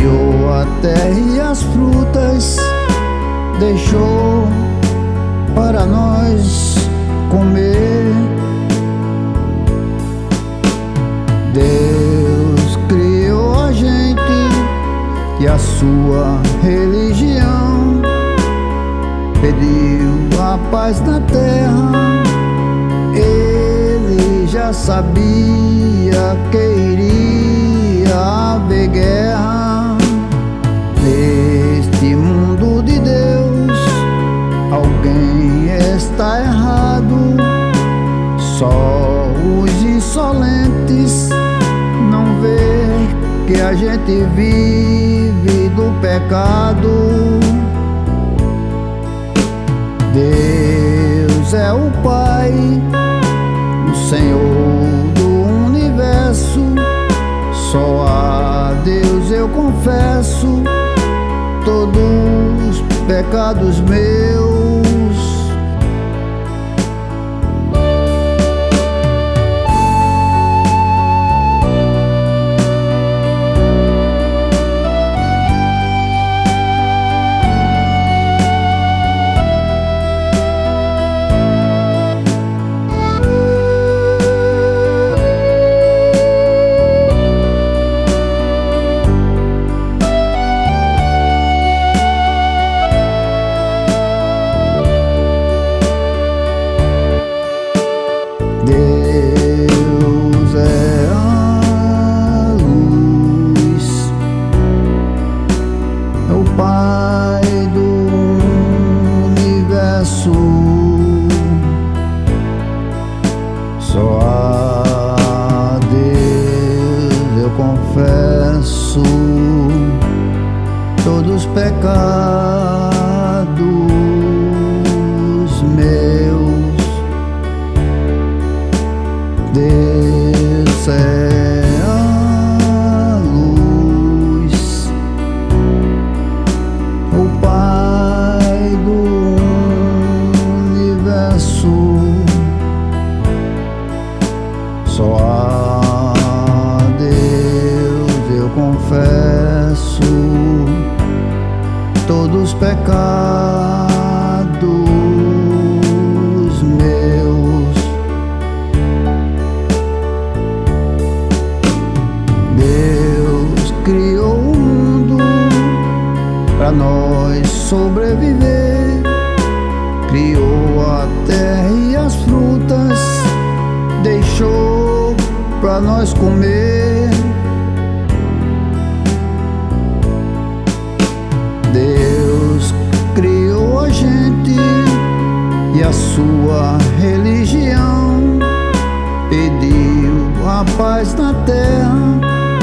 criou a terra e as frutas, deixou para nós comer. Deus criou a gente e a sua religião, pediu a paz na terra. Ele já sabia que iria haver guerra. Neste mundo de Deus, alguém está errado. Só os insolentes não vê que a gente vive do pecado. Deus é o Pai, o Senhor do universo. Só a Deus eu confesso todos os pecados meus. Deus é a luz, é o Pai do universo. Só a Deus eu confesso todos os pecados meus. Deus é a luz, o Pai do universo. Só a Deus eu confesso todos os pecados meus. Deus criou o mundo para nós sobreviver, criou a terra e as frutas, deixou para nós comer. Deus criou a gente e a sua religião, pediu a paz na terra.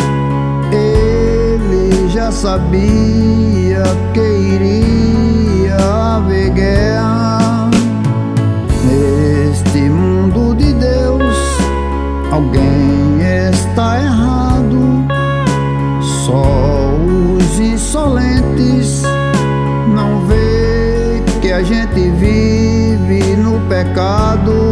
Ele já sabia que iria haver guerra. Neste mundo de Deus, alguém está errado. Só os insolentes não vê que a gente vive no pecado.